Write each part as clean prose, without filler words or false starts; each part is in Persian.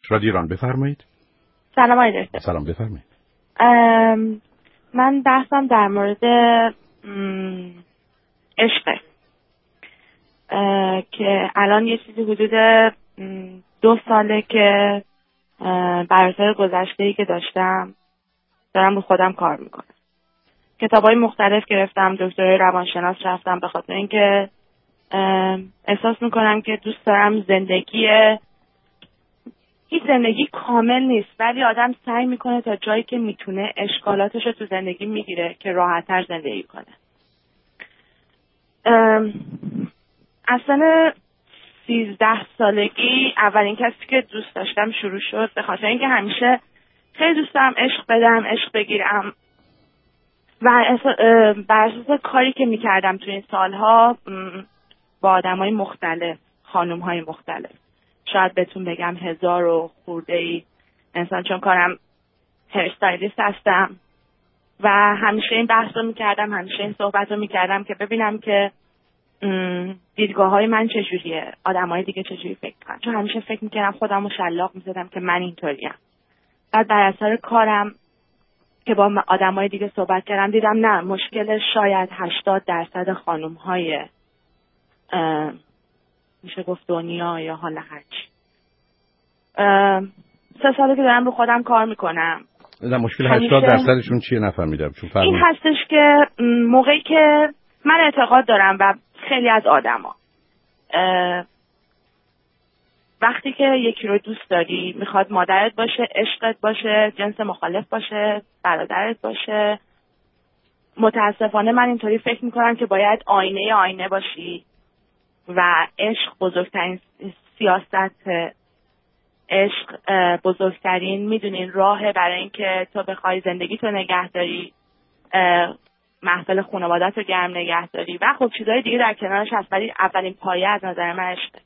رادیو ایران، بفرمایید. سلام آقای دکتر. سلام، بفرمایید. من بحثم در مورد عشقه که الان یه چیزی حدود 2 ساله که بر اثر گذشته‌ای که داشتم دارم رو خودم کار میکنم. کتابای مختلف گرفتم، دکترای روانشناس رفتم، به خاطر اینکه احساس میکنم که دوست دارم هیچ زندگی کامل نیست، ولی آدم سعی میکنه تا جایی که میتونه اشکالاتش رو تو زندگی میگیره که راحت‌تر زندگی کنه. اصلا 13 سالگی اولین کسی که دوست داشتم شروع شد، به خاطر اینکه همیشه خیلی دوست دارم عشق بدم، عشق بگیرم و بر اساس کاری که میکردم تو این سالها با آدمای مختلف، خانوم‌های مختلف، شاید بهتون بگم 1000 و خورده‌ای انسان، چون کارم هیر استایلیست هستم و همیشه این بحث رو میکردم، همیشه این صحبت رو میکردم که ببینم که دیدگاه‌های من چجوریه، آدم‌های دیگه چجوری فکر کنن، چون همیشه فکر میکردم خودم رو شلاق میزدم که من اینطوریم. بعد بر اثر کارم که با آدم‌های دیگه صحبت کردم دیدم نه، مشکل شاید 80% خانوم‌های میشه گفت دنیا یا حالا هرچی. 3 ساله که دارم رو خودم کار میکنم. نه، مشکل 80%شون چیه نفهمیدم. چون این هستش که موقعی که من اعتقاد دارم و خیلی از آدما وقتی که یکی رو دوست داری، میخواد مادرت باشه، عشقت باشه، جنس مخالف باشه، برادرت باشه، متاسفانه من اینطوری فکر میکنم که باید آینه باشی و عشق بزرگترین سیاست، عشق بزرگترین میدونین راه برای اینکه تو بخوای زندگی تو نگه داری، محفل خانوادت رو گرم نگه داری و خب چیزهای دیگه در کنارش هست، ولی اولین پایه از نظر من عشقه.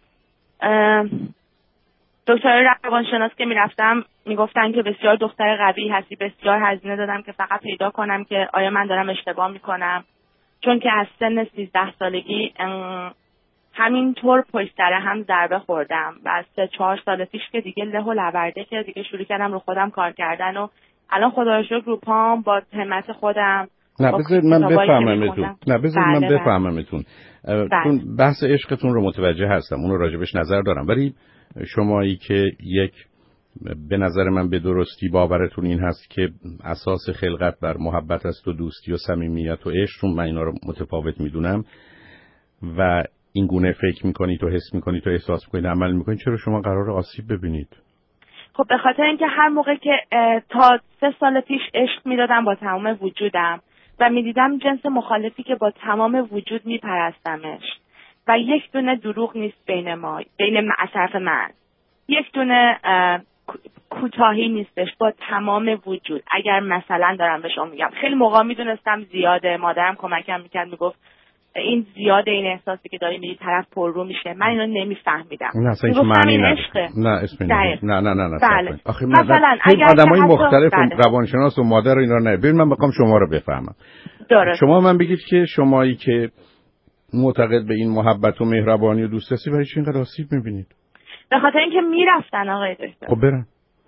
دکتر روانشناس که میرفتم میگفتن که بسیار دختر قوی هستی، بسیار هزینه دادم که فقط پیدا کنم که آیا من دارم اشتباه میکنم، چون که از سن 13 سالگی همینطور پشت سر هم ضربه خوردم و از 3-4 سال پیش که دیگه له و لورده که دیگه شروع کردم رو خودم کار کردن و الان خدا رو شکر رو پام با همت خودم. نه بذارید من بفهممتون. چون بحث عشقتون رو متوجه هستم، اون رو راجبش نظر دارم، ولی شمایی که به نظر من به درستی باورتون این هست که اساس خلقت بر محبت است و دوستی و صمیمیت و عشق، من اینا رو متفاوت میدونم و این گونه فکر میکنید و حس میکنید و احساس میکنید و عمل میکنید، چرا شما قراره آسیب ببینید؟ خب به خاطر اینکه هر موقع که تا 3 سال پیش عشق میدادم با تمام وجودم و میدیدم جنس مخالفی که با تمام وجود میپرستمش و یک دونه دروغ نیست بین طرف من، یک دونه کوتاهی نیستش با تمام وجود. اگر مثلا دارم به شما میگم خیلی موقع میدونستم زیاده، مادرم کمکم میکرد، میگفت این زیاده، این احساسی که داری میدی طرف پر رو میشه، من اینو نمیفهمیدم. نه اصلا هیچ معنی نداره. نه اسم نه بله. آخه مثلا اگر آدمای مختلف روانشناس و مادر اینا نه، ببین من میخوام شما رو بفهمم. درست. شما من بگید که شمایی که معتقد به این محبت و مهربانی و دوست داشتی برای چی اینقدر آسیب میبینید؟ به خاطر اینکه میرفتن آقای دکتر. خب برن.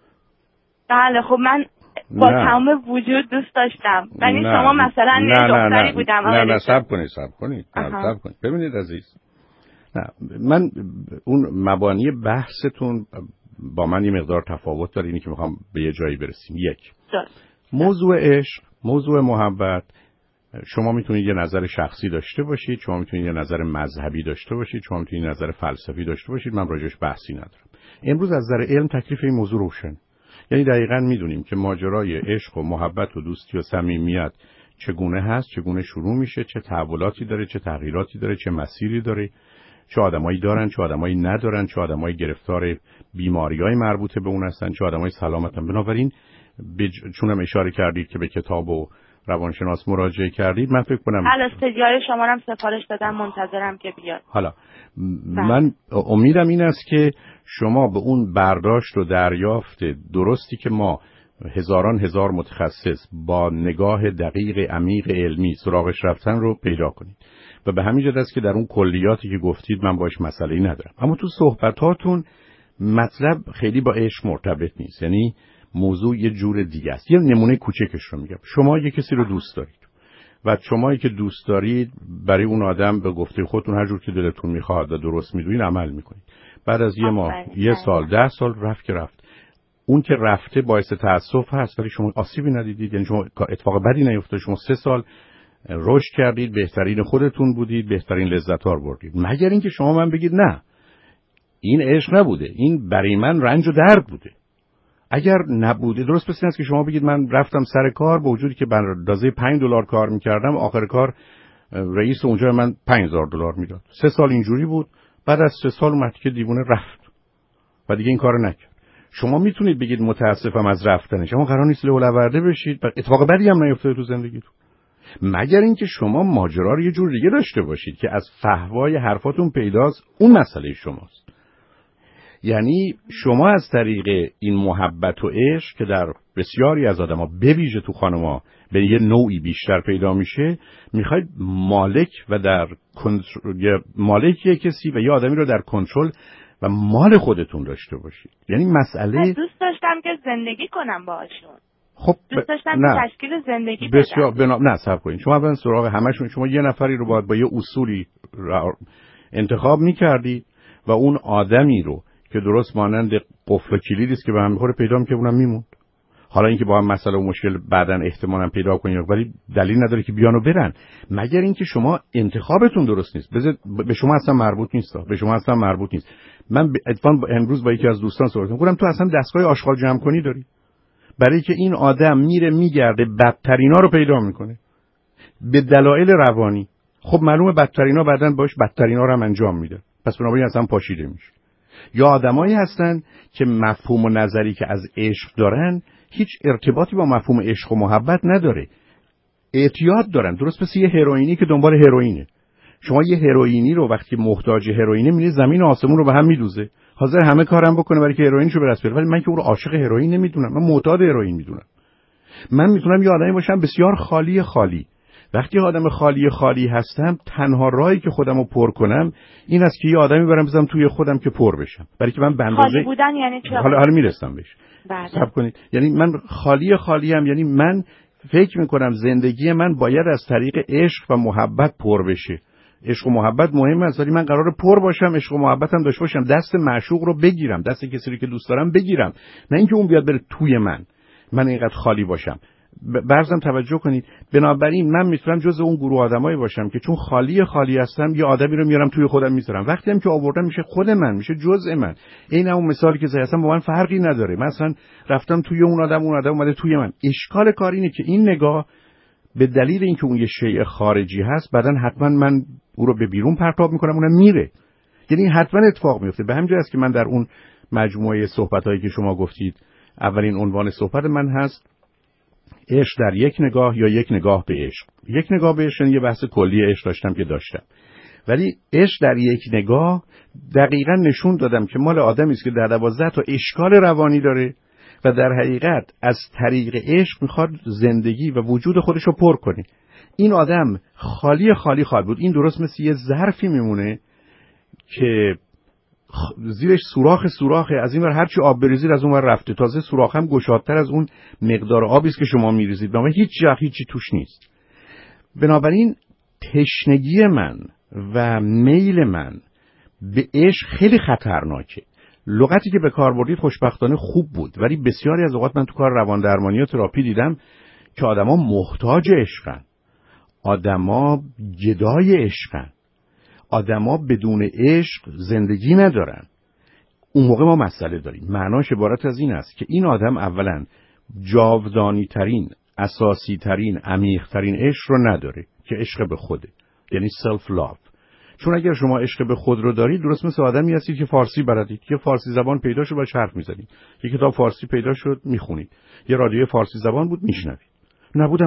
بله خب من با تمام وجود دوست داشتم، ولی شما مثلا دختری بودم. نه صبر کنید. ببینید عزیز، نه من اون مبانی بحثتون با من یه مقدار تفاوت داره، اینی که میخوام به یه جایی برسیم. موضوع عشق، موضوع محبت، شما میتونید یه نظر شخصی داشته باشید، شما میتونید یه نظر مذهبی داشته باشید، شما میتونید یه نظر فلسفی داشته باشید، من راجعش بحثی ندارم. امروز از نظر علم تکلیف این موضوع روشن، یعنی دقیقاً میدونیم که ماجرای عشق و محبت و دوستی و صمیمیت چگونه هست، چگونه شروع میشه، چه تحولاتی داره، چه تغییراتی داره، چه مسیری داره، چه آدمایی دارن، چه آدمایی ندارن، چه آدمایی گرفتار بیماریای مربوطه به اون هستن، چه آدمایی سلامتن. بنابراین چونم اشاره کردید که به کتاب و روانشناس مراجعه کردید، من فکر کنم استدیار شما رو هم سفارش دادم، منتظرم که بیاد. حالا من امیدم این است که شما به اون برداشت و دریافت درستی که ما هزار متخصص با نگاه دقیق عمیق علمی سراغش رفتن رو پیدا کنید و به همین جهت است که در اون کلیاتی که گفتید من باش مسئله‌ای ندارم، اما تو صحبتاتون مطلب خیلی با عشق مرتبط نیست، یعنی موضوع یه جور دیگه است. یه نمونه کوچکش رو میگم. شما یه کسی رو دوست دارید و شمایی که دوست دارید برای اون آدم به گفته خودتون هر جور که دلتون میخواد و درست میدونید عمل میکنید. بعد از یه ماه، یه سال، 10 سال رفت که رفت. اون که رفته باعث تأسف هست ولی شما آسیبی ندیدید، یعنی شما اتفاق بدی نیفتاد. شما 3 سال رشد کردید، بهترین خودتون بودید، بهترین لذت‌ها رو بردید. مگر اینکه شما من بگید نه این عشق نبوده، این برای من رنج و درد بوده. اگر نبوده، درست مثل است که شما بگید من رفتم سر کار با وجودی که به اندازه $5 کار میکردم، آخر کار رئیس اونجا من $5000 میداد. 3 سال اینجوری بود، بعد از 3 سال اومد که دیوونه رفت و دیگه این کارو نکرد. شما میتونید بگید متاسفم از رفتنش، اما قرار نیست لولورده بشید و اتفاق بدی هم نیفتاده تو زندگیتون. مگر اینکه شما ماجرا رو یه جور دیگه داشته باشید که از فحوای حرفاتون پیداست، اون مسئله شماست. یعنی شما از طریق این محبت و عشق که در بسیاری از آدم‌ها به ویژه تو خانم‌ها به یه نوعی بیشتر پیدا میشه، میخواید مالک و در مالک کسی و یه آدمی رو در کنترل و مال خودتون داشته باشید. یعنی مسئله دوست داشتم که زندگی کنم باهاشون. خب دوست داشتم که تشکیل زندگی بدم. بسیار نه صبر کنید. شما برین سراغ همشون. شما یه نفری رو باید با یه اصولی انتخاب می‌کردید و اون آدمی رو که درست مانند قفل و کلیدی است که به هم می‌خوره پیدا می‌کنه، اونم میموند. حالا اینکه با هم مسئله و مشکل بعداً احتمالاً پیدا کنید ولی دلیل نداره که بیان و برن، مگر اینکه شما انتخابتون درست نیست. به شما اصلا مربوط نیست. به شما اصلا مربوط نیست. من اتفاقاً امروز با یکی از دوستان صحبت کردم، تو اصلا دستگاه آشغال جمع کنی داری؟ برای که این آدم میره میگرده بدترینا رو پیدا میکنه به دلایل روانی. خب معلومه بدترینا بعداً باش بدترینا رو هم انجام میده، پس بنابراین اصلا پاشیده میشه. یا آدمایی هستن که مفهوم و نظری که از عشق دارن هیچ ارتباطی با مفهوم عشق و محبت نداره، اعتیاد دارن. درست مثل یه هروئینی که دنبال هروئینه. شما یه هروئینی رو وقتی محتاج هروئینه میره زمین و آسمون رو به هم میدوزه، حاضر همه کارم بکنه برای که هروئینشو به دست بیاره. ولی من که اون رو عاشق هروئین نمیدونم، من معتاد هروئین میدونم. من میتونم یه آدمی باشم بسیار خالی خالی. وقتی آدم خالی خالی هستم، تنها راهی که خودمو پر کنم این است که یه آدمی برام بزنم توی خودم که پر بشم. برای که من به اندازه خالی بودن یعنی چی؟ حالا میرسم بهش. صبر کنید. یعنی من خالی خالی ام، یعنی من فکر میکنم زندگی من باید از طریق عشق و محبت پر بشه. عشق و محبت مهم است ولی من قراره پر باشم، عشق و محبت هم داشته باشم، دست معشوق رو بگیرم، دست کسی رو که دوست دارم بگیرم، نه اینکه اون بیاد بره توی من اینقدر خالی باشم. برزم توجه کنید. بنابراین من میتونم جز اون گروه آدمایی باشم که چون خالی خالی هستم یه آدمی رو میارم توی خودم میذارم. وقتی هم که آوردم میشه خود من، میشه جزء من. این اون مثالی که زدم با من فرقی نداره. مثلا رفتم توی اون آدم اومده توی من. اشکال کار اینه که این نگاه به دلیل اینکه اون یه شیء خارجی هست، بعدن حتما من او رو به بیرون پرتاب میکنم، اونم میره. یعنی حتما اتفاق میفته. به همین جهت است که من در اون مجموعه صحبتایی که شما گفتید، اولین عنوان صحبت من هست عشق در یک نگاه یا یک نگاه به عشق. یک نگاه به عشق یه بحث کلی عشق داشتم، ولی عشق در یک نگاه دقیقاً نشون دادم که مال آدمی است که در 12 تا اشکال روانی داره و در حقیقت از طریق عشق میخواد زندگی و وجود خودش رو پر کنه. این آدم خالی خالی خواهد بود. این درست مثل یه ظرفی میمونه که زیرش سوراخه، از این ور هرچی آب بریزید از اون ور رفته، تازه سوراخ هم گشادتر از اون مقدار آبی است که شما میریزید، بنابراین هیچی توش نیست. بنابراین تشنگی من و میل من به عشق خیلی خطرناکه. لغتی که به کار بردید خوشبختانه خوب بود، ولی بسیاری از اوقات من تو کار روان درمانی و تراپی دیدم که آدما محتاج عشقن، آدما گدای عشقن، آدما بدون عشق زندگی ندارن. اون موقع ما مسئله داریم. معناش عبارت از این است که این آدم اولا جاودانی ترین، اساسی ترین، عمیق ترین عشق رو نداره که عشق به خوده، یعنی سلف لاو. چون اگر شما عشق به خود رو دارید، درست مثل آدمی هستید که فارسی بلدید، یه فارسی زبان پیدا شد باهاش حرف میزنید، یه کتاب فارسی پیدا شد میخونید، یه رادیو فارسی زبان بود میشنوید. نبود.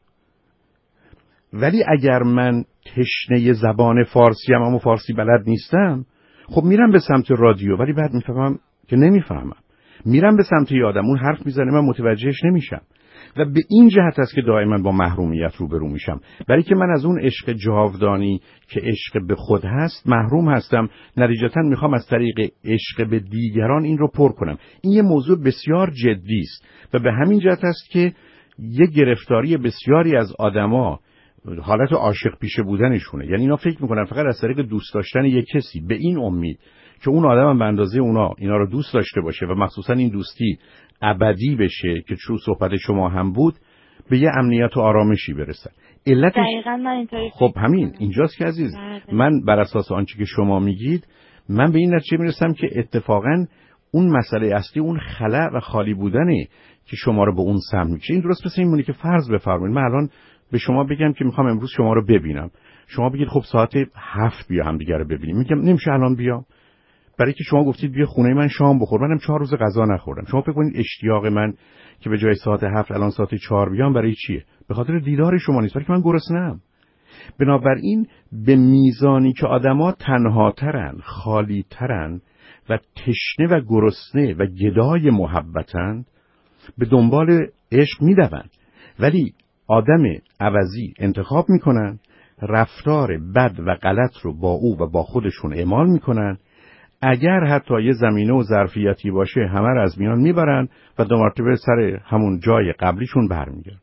ولی اگر من تشنه زبان فارسی اما فارسی بلد نیستم، خب میرم به سمت رادیو ولی بعد میفهمم که نمیفهمم. میرم به سمت یه آدم اون حرف میزنه من متوجهش نمیشم. و به این جهت است که دائما با محرومیت روبرو میشم، برای که من از اون عشق جاودانی که عشق به خود هست محروم هستم. نتیجتا میخوام از طریق عشق به دیگران این رو پر کنم. این یه موضوع بسیار جدی است و به همین جهت است که یه گرفتاری بسیاری از آدما حالت عاشق پیشه بودنشونه. یعنی اینا فکر میکنن فقط از طریق دوست داشتن یک کسی به این امید که اون آدم هم به اندازه اینا رو دوست داشته باشه و مخصوصا این دوستی ابدی بشه که چون صحبت شما هم بود به یه امنیت و آرامشی برسن. علتش دقیقاً من اینطوری خب همین اینجاست که عزیز من بر اساس آنچه که شما میگید من به این نتیجه میرسم که اتفاقاً اون مسئله اصلی اون خلأ و خالی بودنه که شما رو به اون سمت میکشه. این درست مثل این مونه که فرض بفرمایید من الان به شما بگم که میخوام امروز شما رو ببینم، شما بگید خب ساعت 7 بیا هم دیگه رو ببینیم. میگم نمیشه الان بیام، برای که شما گفتید بیا خونه من شام بخور، منم 4 روز غذا نخوردم. شما فکر کنید اشتیاق من که به جای ساعت 7 الان ساعت 4 بیام برای چیه؟ به خاطر دیدار شما نیست، برای که من گرسنه‌ام. بنابراین به میزانی که آدما تنهاترن، خالیترن و تشنه و گرسنه و گدای محبتن به دنبال عشق میدوند، ولی آدم عوضی انتخاب میکنن، رفتار بد و غلط رو با او و با خودشون اعمال میکنن. اگر حتی یه زمینه و ظرفیتی باشه همه رو از میان میبرن و دو مرتبه سر همون جای قبلیشون برمیگردن.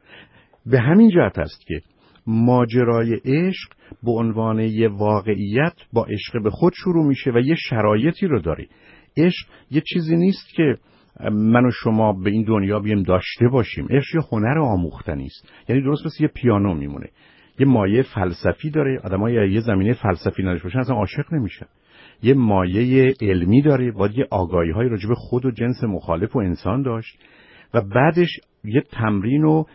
به همین جهت است که ماجرای عشق به عنوان یه واقعیت با عشق به خود شروع میشه و یه شرایطی رو داره. عشق یه چیزی نیست که من و شما به این دنیا بیم داشته باشیم. عشق یه هنر آموختنی است. یعنی درست مثل یه پیانو میمونه، یه مایه فلسفی داره. آدمای یه زمینه فلسفی نداشته باشن اصلا عاشق نمیشن. یه مایه علمی داره، باید یه آگاهی‌های راجع به خود و جنس مخالف و انسان داشت و بعدش یه تمرین و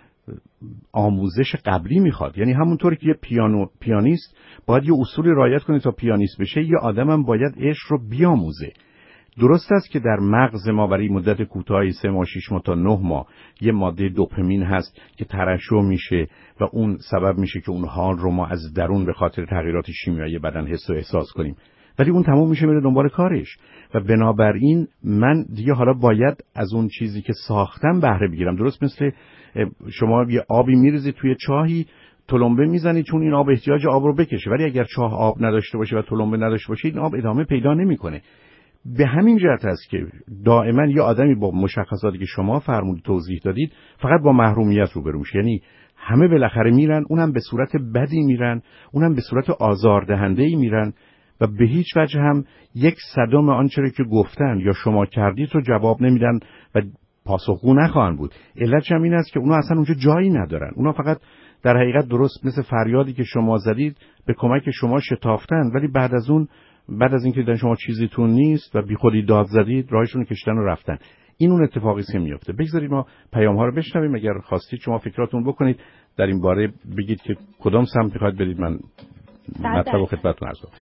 آموزش قبلی میخواد. یعنی همونطوری که یه پیانیست باید یه اصولی رعایت کنه تا پیانیست بشه، یه آدمم باید عشق رو بیاموزه. درست است که در مغز ما برای مدت کوتاهی 3 ماه 6 ماه تا 9 ماه یه ماده دوپامین هست که ترشح میشه و اون سبب میشه که اون حال رو ما از درون به خاطر تغییرات شیمیایی بدن حس و احساس کنیم، ولی اون تمام میشه میره دنبال کارش و بنابراین من دیگه حالا باید از اون چیزی که ساختم بهره بگیرم. درست مثل شما یه آبی میریزید توی چاهی، تلمبه میزنید چون این آب احتیاج آب رو بکشه، ولی اگر چاه آب نداشته باشه و تلمبه نداشته باشه این آب ادامه پیدا نمیکنه. به همین جهت است که دائما یه آدمی با مشخصاتی که شما فرمودید توضیح دادید فقط با محرومیت روبرو میشه. یعنی همه بالاخره میرن، اونم به صورت بدی میرن، اونم به صورت آزاردهنده‌ای میرن و به هیچ وجه هم 1/100 آنچه که گفتن یا شما کردید رو جواب نمیدن و پاسخگو نخواهند بود. علتش هم این است که اونا اصلا اونجا جایی ندارن. اونا فقط در حقیقت درست مثل فریادی که شما زدید به کمک شما شتافتن، ولی بعد از اینکه دیدن شما چیزیتون نیست و بی خودی داد زدید راهشون کشتن و رفتن. این اون اتفاقی است که میفته. بگذارید ما پیام‌ها رو بشنویم. اگر خواستید شما فکراتون بکنید در این باره، بگید که کدام سمت می‌خواید برید، من مطلب و خدمتتون عرض کنم.